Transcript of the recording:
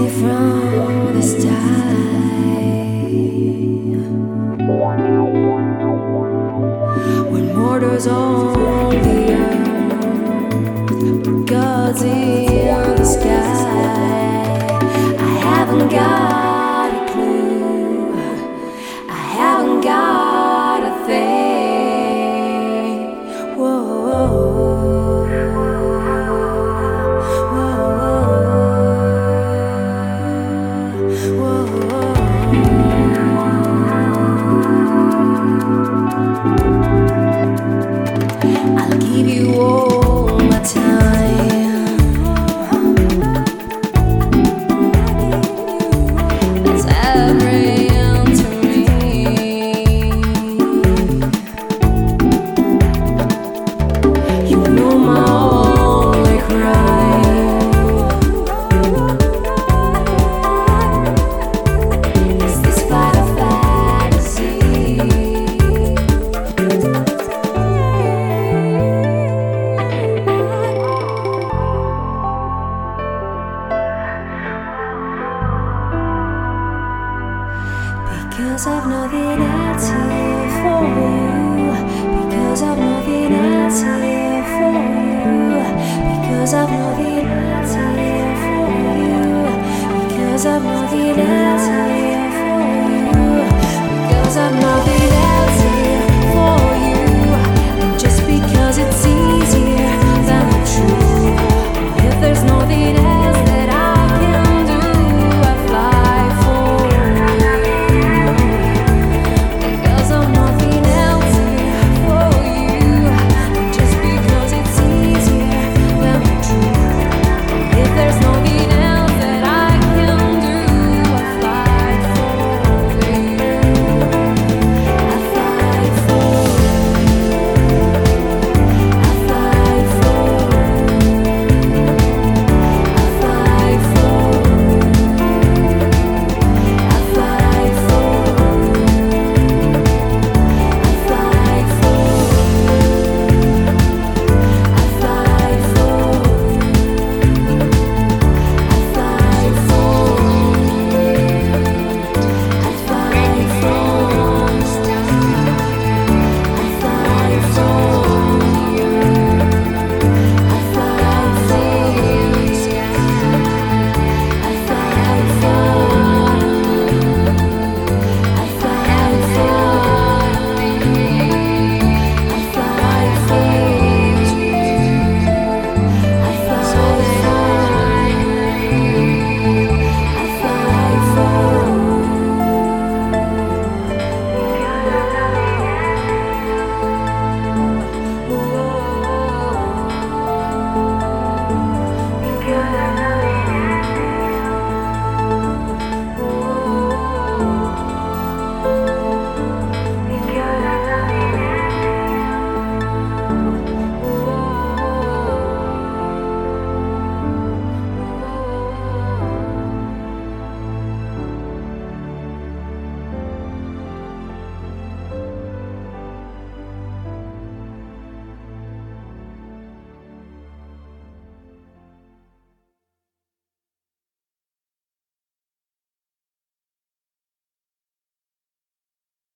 me from the start. When mortars on the earth, gods in the sky, I haven't got a clue, I haven't got a thing. Whoa. I'll give you all my time. That's everything to me. You know my only crime is this fight of fantasy. Because I've nothing else here for you. Because I've nothing else here for you. Because I've nothing else here for you. Because I've nothing else.